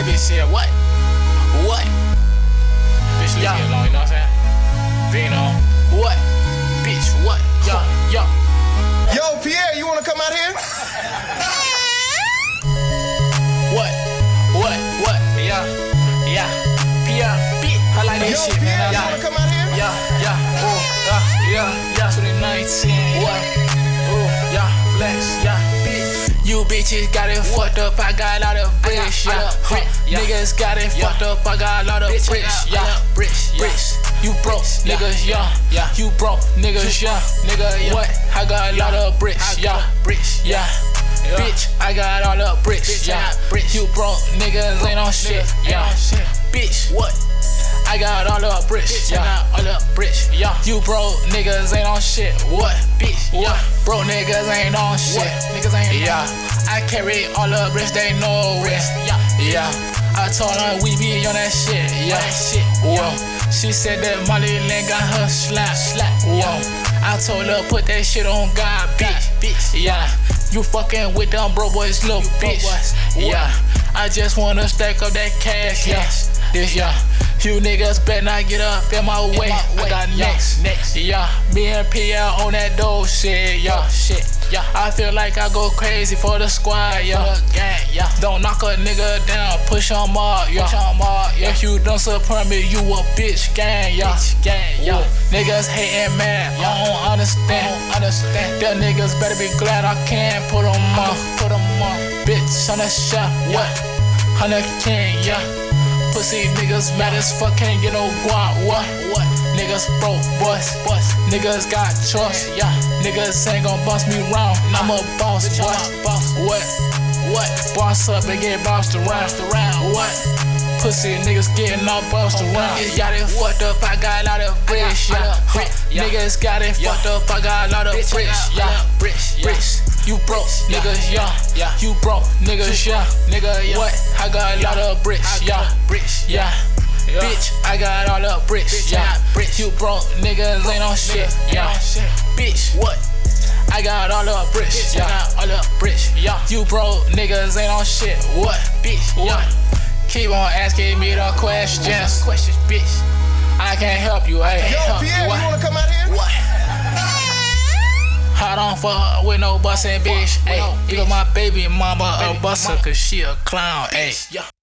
That bitch said, what? What? Bitch, leave me alone, you know what I'm saying? Vino. What? Bitch, what? Yo, yo. Yo, Pierre, you wanna come out here? What? What? Yeah. Pierre, bitch. I like that shit, Pierre, man. you wanna come out here? Yeah. Oh, yeah. 2019. What? Oh, yeah. Flex, yeah. Bitch. You bitches got it fucked up, I got a lot of bricks, yeah. Niggas got it fucked up, I got a lot of bricks, yeah. Bricks. You broke, niggas, yeah. You broke, niggas, yeah. Nigga, what? I got a lot of bricks, yeah. Yeah. Bitch, I got all the bricks, yeah. You broke, niggas ain't on shit, yeah. Bitch, what? I got all the bricks, yeah. All the bricks, yeah. You broke, niggas ain't on shit, what? Bitch, yeah. Broke niggas ain't on shit, niggas ain't on shit. I carry all the bricks, they know it, yeah. I told her we be on that shit, yeah. Whoa. She said that Molly Lynn got her slap, whoa. I told her put that shit on God, bitch, yeah. You fucking with them bro boys, little bitch, yeah. I just wanna stack up that cash, yeah. This, yeah. You niggas better not get up in my way. I got next, yeah. Me and Pierre on that dope shit, yeah. I feel like I go crazy for the squad, yeah. Don't knock a nigga down, push 'em up, yeah. If you don't support me, you a bitch, gang, yeah. Niggas hating, man, I don't understand. Them niggas better be glad I can't put 'em on. Bitch on that shot, what? 100 king, yeah. Pussy niggas mad as fuck, can't get no guap, what? Niggas broke, boys. Niggas got choice, yeah. Niggas ain't gon' boss me round. I'm a boss, boy. What? Boss up and get bossed around. What? Pussy niggas getting all bossed around. Got it fucked up, I got a lot of bricks, yeah. Niggas got it fucked up, I got a lot of bricks, yeah. Bricks. You broke, niggas, yeah. You broke, niggas, yeah. Nigga, what? I got a lot of bricks, yeah. Bitch, I got all the bricks, yeah. You broke, niggas ain't on shit, yeah. Bitch, what? I got all the bricks, yeah. You broke, niggas ain't on shit, what? Bitch, what? Keep on asking me the questions, bitch. I can't help you, hey. Yo, Pierre, you wanna come out here? What? I don't fuck with no bussin' bitch, ayy. Even my baby mama a busser, cause she a clown, ayy.